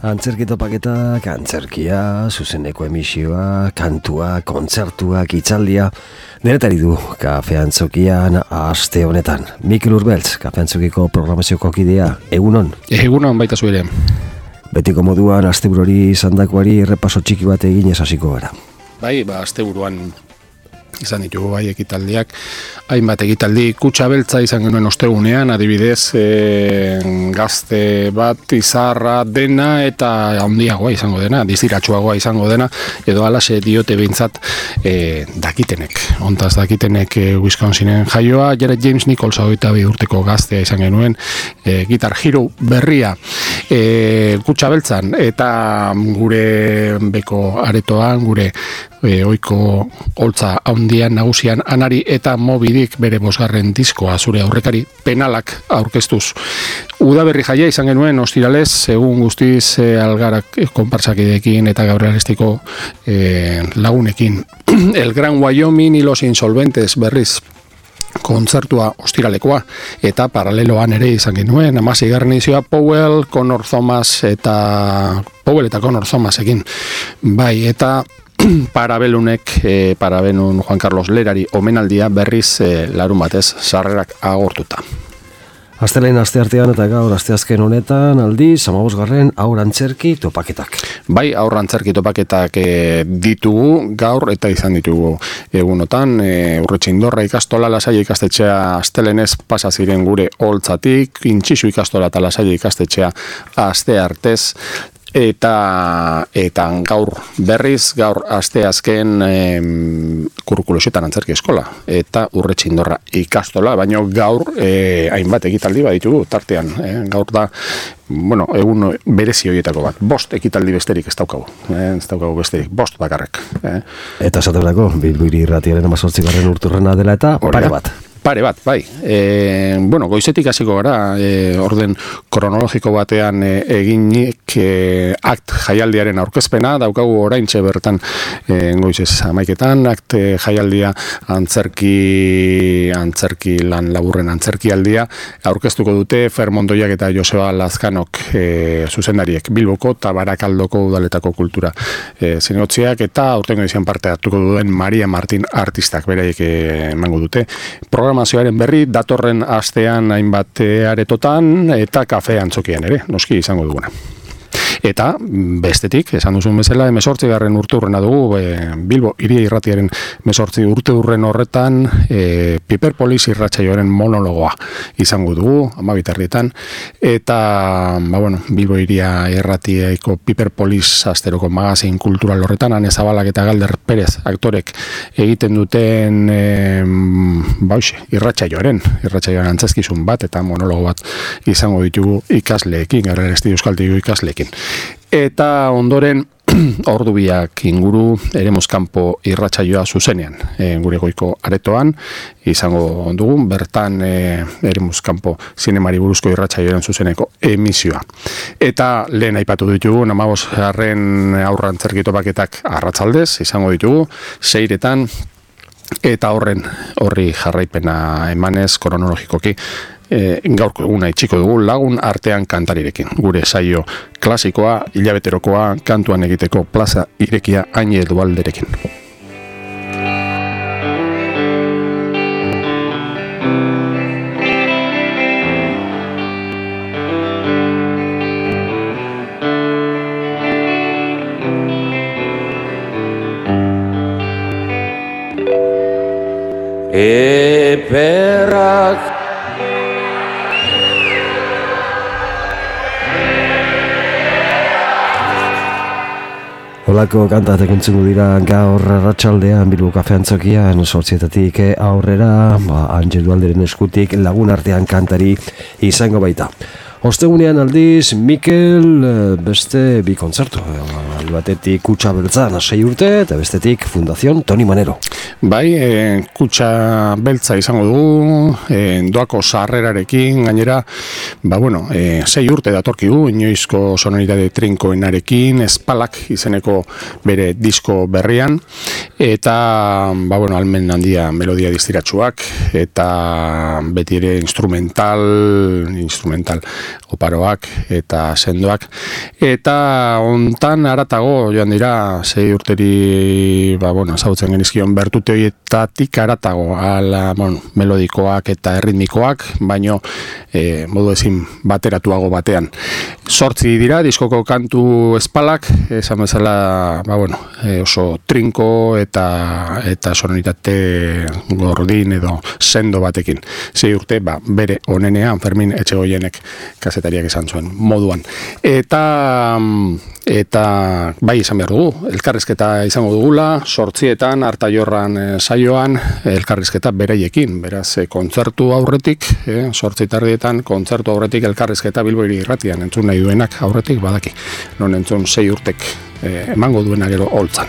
Antzerki topaketak, antzerkia, zuzeneko emisioa, kantua, kontzertuak, hitzaldia. Denetari du Kafe Antzokian aste honetan. Mikel Urbeltz, Kafe Antzokiko programazioko kidea. Egunon? Egunon baita zu ere. Betiko moduan asteburuari izandakoari errepaso txiki bat egin hasiko gara. Bai, asteburuan izan ditugu bai ekitaldiak, hainbat ekitaldi. Kutxa Beltza izan genuen ostegunean, adibidez, gazte bat izarra dena eta handiagoa izango dena, diziratsuagoa izango dena, edo alaxe diote behintzat dakitenek. Hontaz dakitenek Wisconsinen jaioa, Jared James Nichols 22 urteko gaztea izan genuen, Guitar Hero berria Kutxa Beltzan, eta gure beko aretoan, gure oiko holtza handian nagusian Anari eta Mobidik bere 5. diskoa zure aurrekari penalak aurkeztuz. Udaberri jaia izan genuen ostiralez, egun guztiz Algarak konpartsakideekin eta Gabriel Arestiko lagunekin. El Gran Wyoming y los Insolventes berriz kontzertua ostiralekoa, eta paraleloan ere izan genuen 16. edizioa Powell eta Connor Thomasekin. Bai, eta Parabellum Juan Carlos Lerari omenaldia berriz larun batez sarrerak agortuta. Astelehen asteartean eta gaur asteazken honetan aldiz 15. haur antzerki topaketak. Bai, haur antzerki topaketak ditugu gaur eta izan ditugu egunotan. Urretxindorra ikastola Lasaia ikastetxea astelenez pasa ziren gure holtzatik, Intxisu ikastola eta Lasaia ikastetxea asteartez. Eta gaur asteazken Kurkuluxetan antzerki eskola eta Urretxindorra ikastola, baina gaur hainbat ekitaldi baditugu tartean, gaur da egun berezi horietako bat, 5 ekitaldi besterik ez daukagu besterik, 5 bakarrek. Eta esaterako, Bilbo Hiri Irratiaren 18. urturrena dela eta Pare bat, bai. Goizetik hasiko gara, orden kronologiko batean eginik akt jaialdiaren aurkezpena, daukagu oraintxe bertan goizez 11 akt jaialdia antzerki lan laburren antzerkialdia aurkeztuko dute Fer Montoiak eta Joseba Lazkanok zuzendariek Bilboko eta Barakaldoko udaletako kultura zinegotziak, eta aurtengo izan parte hartuko duen Maria Martin artistak beraiek emango dute. Programazioaren berri datorren astean hainbat aretotan eta Kafe Antzokian ere, noski izango duguna. Eta bestetik, esan duzun bezala, 18. urteurrena dugu, Bilbo Hiri Irratiaren 18. urteurren horretan Piperpolis irratsaioaren monologoa izango dugu, 12:00, eta Bilbo Hiria Irratieko Piperpolis asteroko magazin kultural horretan, Ane Zabalak eta Galder Perez aktorek egiten duten irratsaioaren antzezkizun bat eta monologo bat izango ditugu ikasleekin, Gabriel Aresti Euskaltegi ikasleekin. Eta ondoren ordubiak inguru Eremuzkanpo irratsaioa zuzenean gure goiko aretoan izango dugun, bertan Eremuzkanpo zinemari buruzko irratsaioaren zuzeneko emisioa. Eta lehen aipatu ditugu 15. haur antzerki topaketak arratsaldez izango ditugu 6:00, eta horri jarraipena emanez kronologikoki gaurko eguna itxiko dugu Lagun artean kantarirekin. Gure saio klasikoa, hilabeterokoa, kantuan egiteko plaza irekia Aine Edualderekin. Eperrak Olako kantatek entzungu dira gaur arratsaldean Bilbo Kafe Antzokian 8:00 aurrera, Aine Edualderen eskutik Lagun artean kantari izango baita. Ostegunean aldiz, Mikel, beste bi kontzertu alde batetik Kutxa Beltza 6 urte, eta bestetik Fundación Toni Manero. Bai, Kutxa Beltza izango dugu, doako sarrerarekin, gainera, 6 urte datorkigu, inoizko sonoritate trinkoenarekin, Espalak izeneko bere disko berrian, eta, almen handia melodia distiratsuak, eta beti ere instrumental oparoak eta sendoak, eta hontan aratago joan dira 6 urteri ezagutzen genizkion bertute horietatik aratago melodikoak eta erritmikoak, baino modu ezin bateratuago batean. 8 dira diskoko kantu Espalak, esan bezala oso trinko eta sonoritate gordin edo sendo batekin. 6 urte bere onenean Fermin Etxegoienek kazetariak esan zuen moduan. Eta bai izan behar dugu, elkarrizketa izango dugula, 8etan Artaiorran saioan elkarrizketa beraiekin, beraz kontzertu aurretik, 8:30 kontzertu aurretik elkarrizketa Bilbo Irratian entzun nahi duenak aurretik badaki, non entzun 6 urtek emango duena gero holtzan.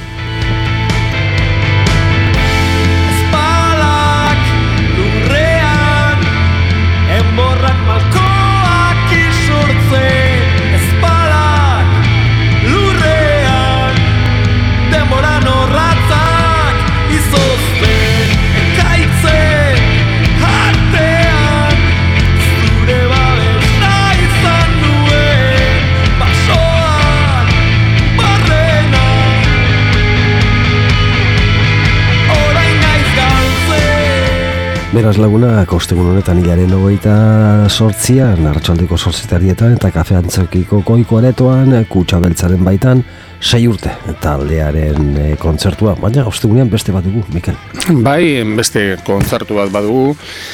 Beraz lagunak, ostegun honetan hilaren 28an, arratsaldeko 8:00 eta Kafe Antzokiko goiko aretoan, Kutxa Beltzaren baitan, 6 urte taldearen kontzertua, baina ostegunean beste bat dugu, Mikel. Bai, beste kontzertu bat badugu,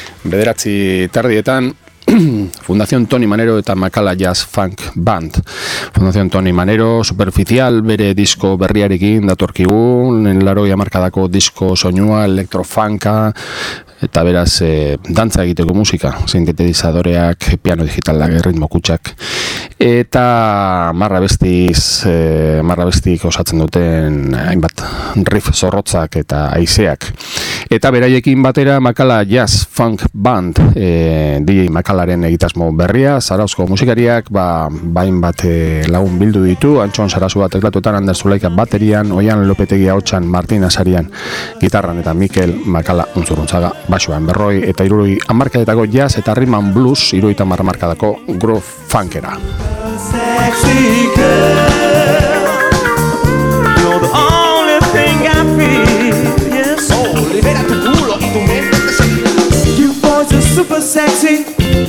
9:30 Fundación Toni Manero eta Makala Jazz Funk Band. Fundación Toni Manero, Superficial, bere disko berriarekin datorkigu, 80 hamarkadako disko soinua, elektrofunka, eta beraz dantza egiteko musika, sintetizadoreak, piano digitalak, ritmo kutsak, eta marrabestik osatzen duten hainbat riff zorrotzak eta haizeak. Eta beraiekin batera Makala Jazz Funk Band, DJ Makalaren egitasmo berria, Zarauzko musikariak, bain bat lagun bildu ditu, Antxon Sarasua teklatuetan, Ander Zulaika baterian, Oian Lopetegi ahotsan, Martin Asarian gitarran, eta Mikel Makala Untzuruntzaga basuan, 40 eta 60 hamarkadetako jazz eta rhythm and blues, 70 hamarkadako groove funkera. Sexy girl, you're the only thing I feel, yes. Oh, libera tu culo y tu mente te sigue. Your voice is super sexy.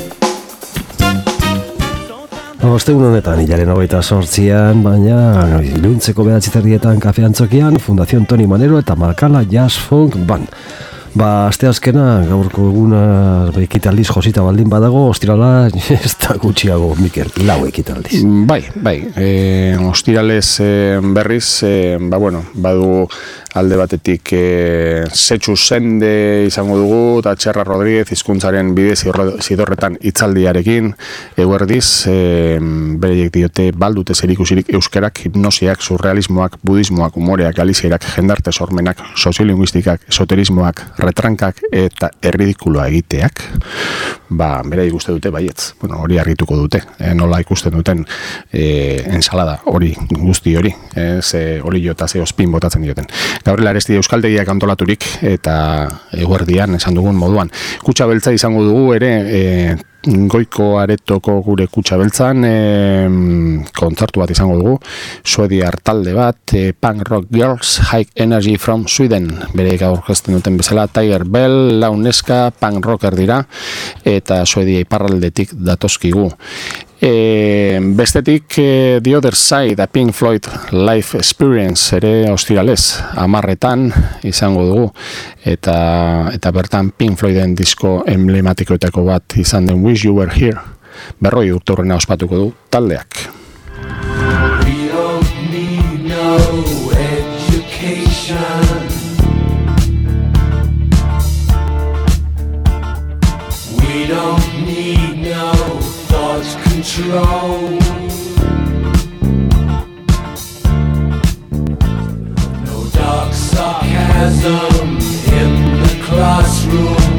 Ostegun honetan, hilaren 28an, baina iluntzeko 9:30 Kafe Antzokian, Fundación Toni Manero eta Makala Jazz Funk Band. Asteazkena, gaurko eguna ekitaldiz josita baldin badago, ostirala ez da gutxiago, Mikel, 4 ekitaldiz. Bai, ostiralez berriz, badu alde batetik Setxu Sende izango dugu, eta Txerra Rodríguez hizkuntzaren bide zidorretan hitzaldiarekin, eguerdiz, bereiek diote baldute zerikusirik euskerak, hipnosiak, surrealismoak, budismoak, humoreak, galizierak, jendarte sormenak, soziolinguistikak, esoterismoak, retrankak eta erridikuloa egiteak, berai uste dute baietz, hori argituko dute, nola ikusten duten ensalada hori, guzti hori, hori jota ze ospin botatzen dioten. Gabriel Aresti euskaltegiak antolaturik eta eguerdian esan dugun moduan. Kutxa Beltza izango dugu ere goiko aretoko gure Kutxa Beltzan kontzertu bat izango dugu, suediar talde bat, Punk Rock Girls High Energy from Sweden, bere aurkezten duten bezala, Tiger Bell, launeska, punk rocker dira, eta Suedia iparraldetik datozkigu. Bestetik The Other Side, a Pink Floyd Live Experience ere ostiralez 10:00 izango dugu, eta bertan Pink Floyden disko emblematikoetako bat izan den Wish You Were Here, 40 urteurrena ospatuko du taldeak. We don't need no education. We don't need no thought control. enthusiasm in the classroom.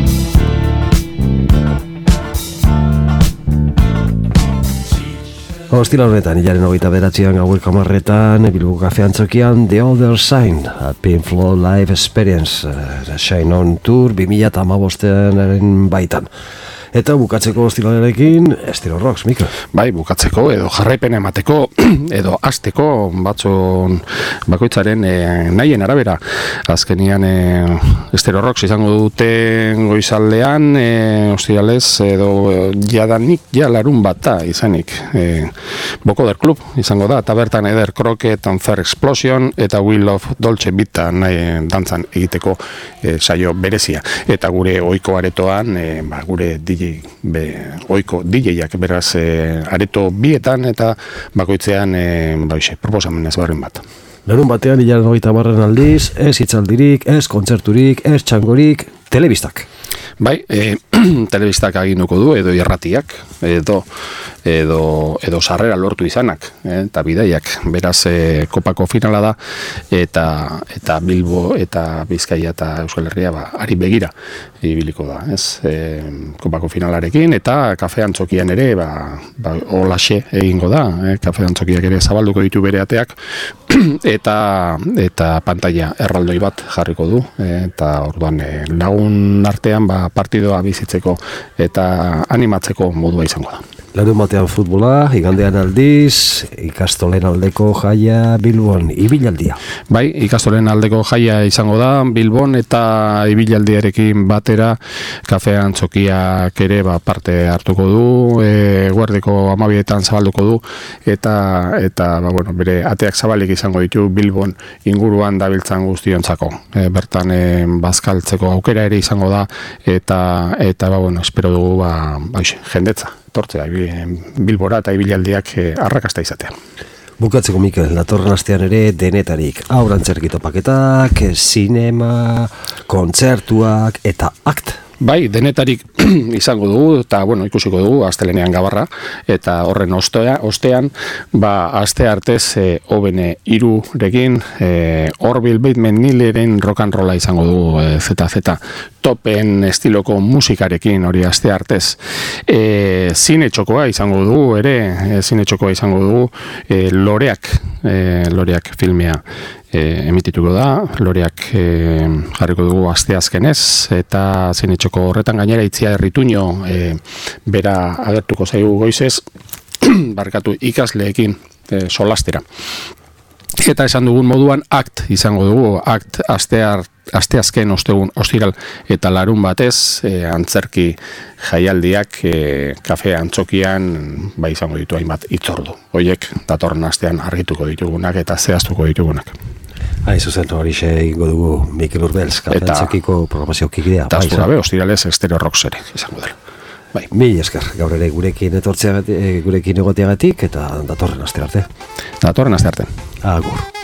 Ostila honetan, hilaren 29an gaueko 10:00 Bilbo Kafe Antzokian The Other Sign, a Pink Floyd Live Experience, Shine On Tour 2015 baitan. Eta bukatzeko ostilalarekin Estero Rocks, Mikel. Bai, bukatzeko edo jarraipen emateko edo hasteko batzon bakoitzaren nahien arabera. Azkenian Estero Rocks izango dute goizaldean, ostiralez edo jadanik larun bata izanik. Bokoder Club izango da, eta bertan Eder Crockett, Fair Explosion eta Will of Dolce Vita nahi dantzan egiteko saio berezia. Eta gure ohiko aretoan, gure oiko DJ-ak beraz areto bietan eta bakoitzean proposamen ezberdin bat. Larun batean hilaren 30 aldiz, ez hitzaldirik, ez kontzerturik, ez txangorik, telebistak. Bai, telebistak aginduko du, edo irratiak, edo sarrera lortu izanak, eta bidaiak. Beraz, kopako finala da, eta Bilbo eta Bizkaia eta Euskal Herria ari begira ibiliko da, ez? Kopako finalarekin, eta Kafe Antzokian ere, holaxe egingo da, Kafe Antzokiak ere zabalduko ditu bere ateak, eta pantalla erraldoi bat jarriko du, eta orduan lagun artean partidoa bizitzeko eta animatzeko modua izango da. Larun batean futbola, igandean aldiz, ikastolen aldeko jaia Bilbon, ibilaldia. Bai, ikastolen aldeko jaia izango da, Bilbon eta ibilaldiarekin batera Kafe Antzokiak ere parte hartuko du, guardeko 12etan zabalduko du, eta bere ateak zabalik izango ditu Bilbon inguruan dabiltzan guztiontzako. Bertan bazkaltzeko aukera ere izango da, eta espero dugu jendetza tortzea Bilbora eta ibilaldiak arrakasta izatea. Bukatzeko, Mikel, datorren astean ere denetarik aurantzerki topaketak, sinema, kontzertuak eta akt. Bai, denetarik izango dugu, eta ikusiko dugu, astelenean gabarra, eta horren ostean, aste artez, obene irurekin, Orville Bateman Nileren rock and rolla izango dugu, ZZ, topen estiloko musikarekin hori aste artez. Zine txokoa izango dugu, Loreak filmea emitituko da, Loreak jarriko dugu asteazkenez, eta zine txoko horretan gainera Itziar Rituño bera agertuko zaigu goizez, ikasleekin solastera. Eta esan dugun moduan akt izango dugu, akt asteazken ostiral eta larun batez antzerki jaialdiak Kafe Antzokian izango ditu hainbat hitzordu. Hoiek datorren astean argituko ditugunak eta zehaztuko ditugunak. Zuzen horixe egingo dugu Mikel Urbeltz, Kafe Antzokiko programazio kikidea. Eta aztu gabe, ostiralez Estero Rocks ere izango dela. Mil esker, gaur ere gurekin egoteagatik eta datorren aste arte. Agur.